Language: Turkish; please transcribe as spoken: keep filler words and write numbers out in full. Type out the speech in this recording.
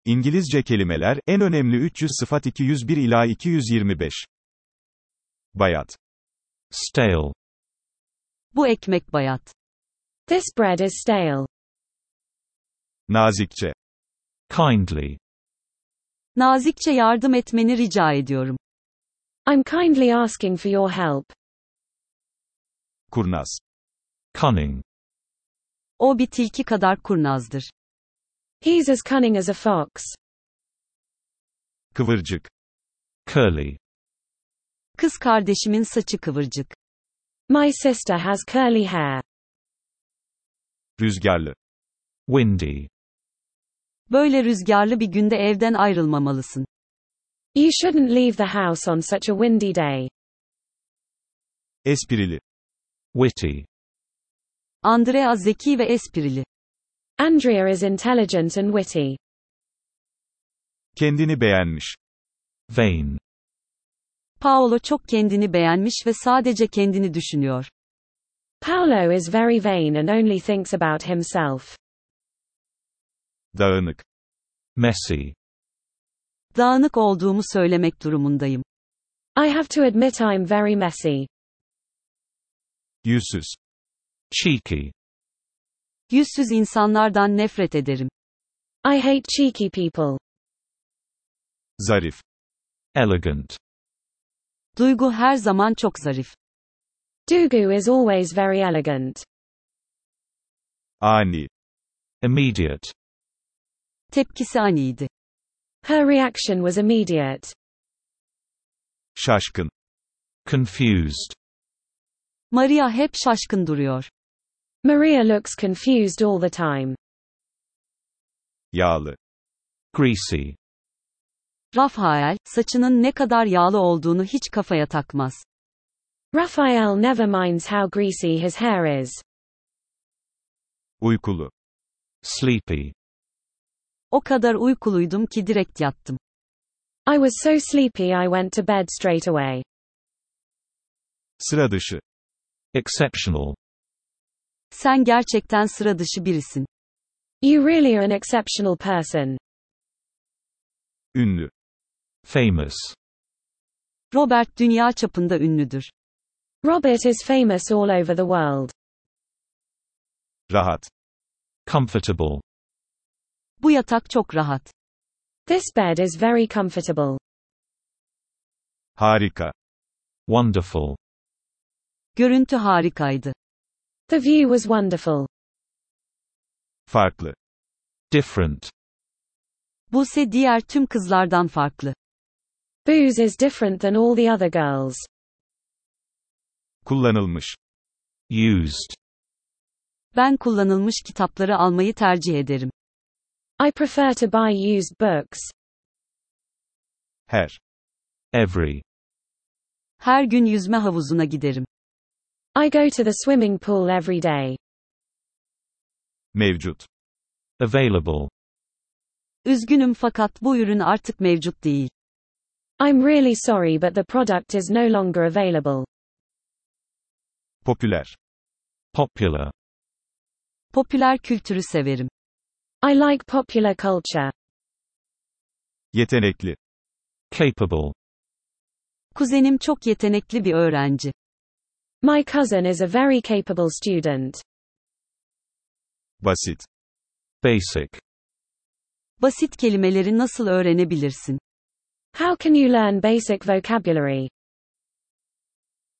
İngilizce kelimeler, en önemli üç yüz sıfat iki yüz bir ila iki yüz yirmi beş. Bayat. Stale. Bu ekmek bayat. This bread is stale. Nazikçe. Kindly. Nazikçe yardım etmeni rica ediyorum. I'm kindly asking for your help. Kurnaz. Cunning. O bir tilki kadar kurnazdır. He's as cunning as a fox. Kıvırcık. Curly. Kız kardeşimin saçı kıvırcık. My sister has curly hair. Rüzgarlı. Windy. Böyle rüzgarlı bir günde evden ayrılmamalısın. You shouldn't leave the house on such a windy day. Esprili. Witty. Andrea zeki ve esprili. Andrea is intelligent and witty. Kendini beğenmiş. Vain. Paolo çok kendini beğenmiş ve sadece kendini düşünüyor. Paolo is very vain and only thinks about himself. Dağınık. Messy. Dağınık olduğumu söylemek durumundayım. I have to admit I'm very messy. Yüzsüz. Cheeky. Yüzsüz insanlardan nefret ederim. I hate cheeky people. Zarif. Elegant. Duygu her zaman çok zarif. Dugu is always very elegant. Ani. Immediate. Tepkisi aniydi. Her reaction was immediate. Şaşkın. Confused. Maria hep şaşkın duruyor. Maria looks confused all the time. Yağlı. Greasy. Rafael, saçının ne kadar yağlı olduğunu hiç kafaya takmaz. Raphael never minds how greasy his hair is. Uykulu. Sleepy. O kadar uykuluydum ki direkt yattım. I was so sleepy I went to bed straight away. Sıra dışı. Exceptional. Sen gerçekten sıra dışı birisin. You really are an exceptional person. Ünlü. Famous. Robert dünya çapında ünlüdür. Robert is famous all over the world. Rahat. Comfortable. Bu yatak çok rahat. This bed is very comfortable. Harika. Wonderful. Görüntü harikaydı. The view was wonderful. Farklı. Different. Buse diğer tüm kızlardan farklı. Booze is different than all the other girls. Kullanılmış. Used. Ben kullanılmış kitapları almayı tercih ederim. I prefer to buy used books. Her. Every. Her gün yüzme havuzuna giderim. I go to the swimming pool every day. Mevcut. Available. Üzgünüm fakat bu ürün artık mevcut değil. I'm really sorry but the product is no longer available. Popüler. Popular. Popüler kültürü severim. I like popular culture. Yetenekli. Capable. Kuzenim çok yetenekli bir öğrenci. My cousin is a very capable student. Basit. Basic. Basit kelimeleri nasıl öğrenebilirsin? How can you learn basic vocabulary?